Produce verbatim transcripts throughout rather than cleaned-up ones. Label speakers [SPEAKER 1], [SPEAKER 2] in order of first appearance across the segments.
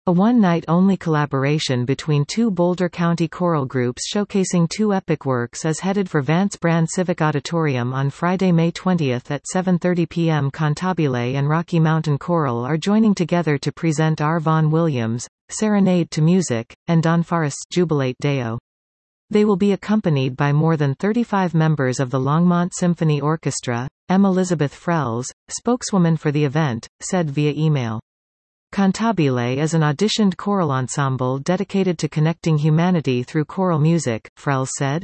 [SPEAKER 1] A one-night-only collaboration between two Boulder County choral groups showcasing two epic works is headed for Vance Brand Civic Auditorium on Friday, May twentieth at seven thirty p m Cantabile and Rocky Mountain Choral are joining together to present R. Vaughan Williams' Serenade to Music, and Don Forrest's Jubilate Deo. They will be accompanied by more than thirty-five members of the Longmont Symphony Orchestra. M. Elizabeth Frells, spokeswoman for the event, said via email. Cantabile is an auditioned choral ensemble dedicated to connecting humanity through choral music, Frells said.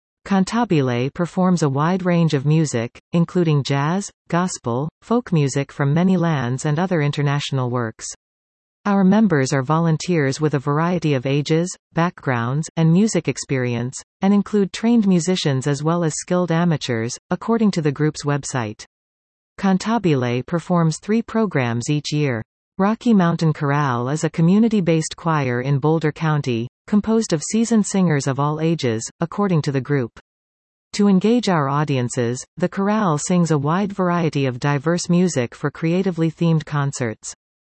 [SPEAKER 1] Cantabile performs a wide range of music, including jazz, gospel, folk music from many lands and other international works. Our members are volunteers with a variety of ages, backgrounds, and music experience, and include trained musicians as well as skilled amateurs, according to the group's website. Cantabile performs three programs each year. Rocky Mountain Chorale is a community-based choir in Boulder County, composed of seasoned singers of all ages, according to the group. To engage our audiences, the chorale sings a wide variety of diverse music for creatively themed concerts.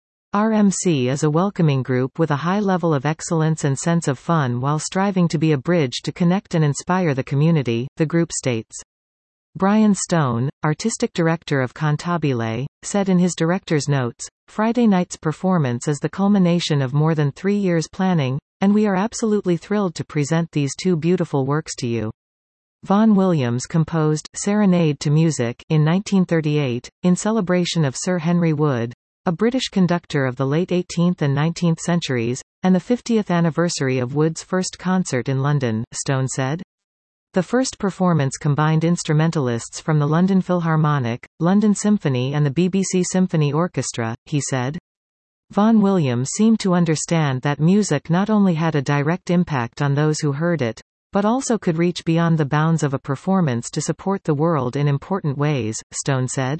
[SPEAKER 1] R M C is a welcoming group with a high level of excellence and sense of fun while striving to be a bridge to connect and inspire the community, the group states. Brian Stone, artistic director of Cantabile, said in his director's notes, "Friday night's performance is the culmination of more than three years planning, and we are absolutely thrilled to present these two beautiful works to you." Vaughan Williams composed Serenade to Music in nineteen thirty-eight, in celebration of Sir Henry Wood, a British conductor of the late eighteenth and nineteenth centuries, and the fiftieth anniversary of Wood's first concert in London, Stone said. The first performance combined instrumentalists from the London Philharmonic, London Symphony and the B B C Symphony Orchestra, he said. Vaughan Williams seemed to understand that music not only had a direct impact on those who heard it, but also could reach beyond the bounds of a performance to support the world in important ways, Stone said.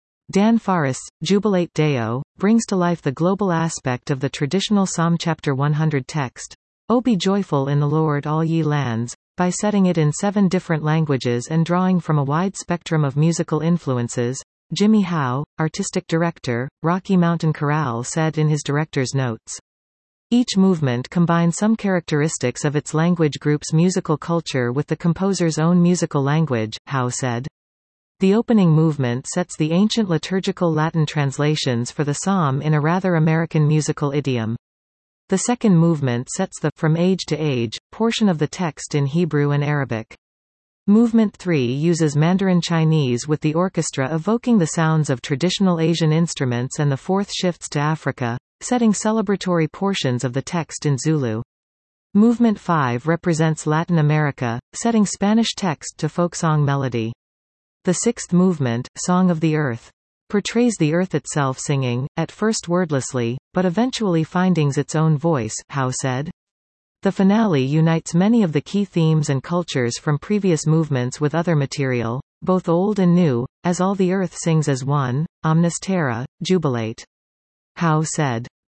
[SPEAKER 1] Dan Forrest's Jubilate Deo brings to life the global aspect of the traditional Psalm chapter one hundred text, "O be joyful in the Lord all ye lands," by setting it in seven different languages and drawing from a wide spectrum of musical influences. Jimmy Howe, artistic director, Rocky Mountain Chorale, said in his director's notes. Each movement combines some characteristics of its language group's musical culture with the composer's own musical language, Howe said. The opening movement sets the ancient liturgical Latin translations for the psalm in a rather American musical idiom. The second movement sets the "from age to age" portion of the text in Hebrew and Arabic. Movement three uses Mandarin Chinese with the orchestra evoking the sounds of traditional Asian instruments, and the fourth shifts to Africa, setting celebratory portions of the text in Zulu. Movement five represents Latin America, setting Spanish text to folksong melody. The sixth movement, Song of the Earth, portrays the earth itself singing, at first wordlessly, but eventually finding its own voice, Howe said. The finale unites many of the key themes and cultures from previous movements with other material, both old and new, as all the earth sings as one, Omnis Terra, Jubilate. Howe said.